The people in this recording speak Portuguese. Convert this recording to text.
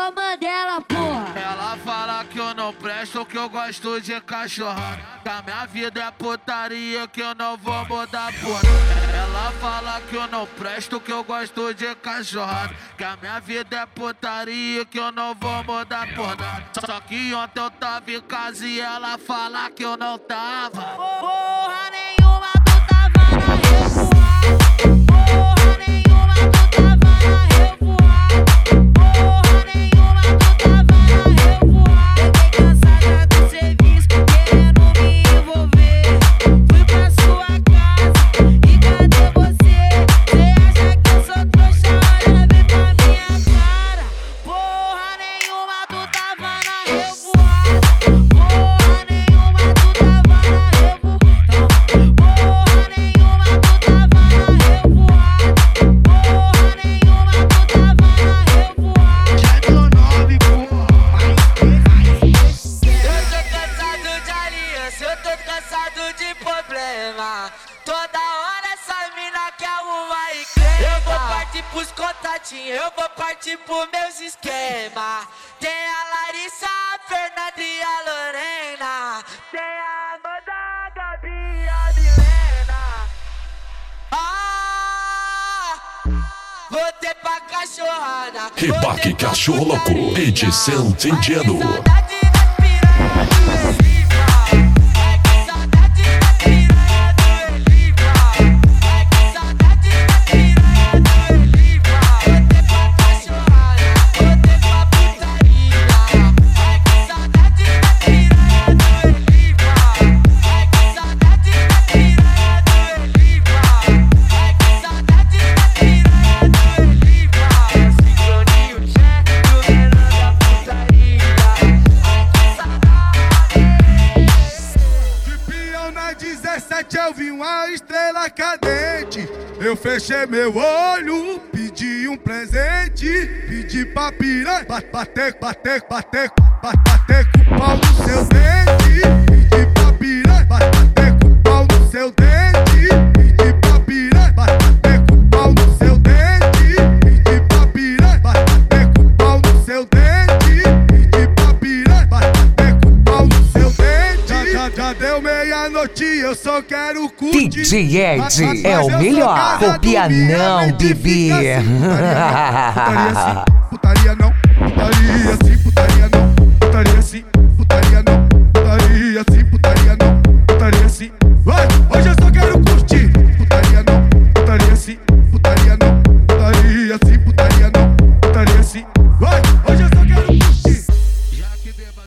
sou Mandela, porra. Ela fala que eu não presto, que eu gosto de cachorrada. Que a minha vida é putaria, que eu não vou mudar porra. Ela fala que eu não presto, que eu gosto de cachorrada. Que a minha vida é putaria, que eu não vou mudar por nada. Só que ontem eu tava em casa e ela fala que eu não tava. Porra nenhuma, tu tava na revoada. Porra nenhuma, tu tava na revoada. Porra nenhuma, tu tava na revoada. Fiquei cansada do serviço, querendo me envolver. Fui pra sua casa e cadê você? Cê acha que eu sou trouxa? Olha bem pra minha cara. Porra nenhuma, tu tava na revoada. Porra nenhuma, tu tava na revoada. Porra nenhuma, tu tava na revoada. Porra nenhuma, tu tava na revoada. Já é meu nome, porra. Eu tô cansado de aliança, eu tô cansado de problema. Toda hora essa mina quer arrumar encrenca. Eu vou partir pros contatinhos, eu vou partir pros meus esquemas. Tem a Larissa, a Fernanda e a Lorena. Tem a Amanda, a Gabi e a Milena. Voltei pra cachorrada. Rebaque Cachorro Louco, edição Tintiano. Eu vi uma estrela cadente. Eu fechei meu olho, pedi um presente. Pedi pra piranha bater com o pau no seu dente. Pedi pra piranha bater com o pau no seu dente. Pedi pra piranha bater com o pau no seu dente. Pedi pra piranha bater com o pau no seu dente. Pedi pra piranha bater com o pau no seu dente. Já deu meia-noite, eu só quero curtir. DJ Ed é o melhor. Copia não, bebê. Putaria não.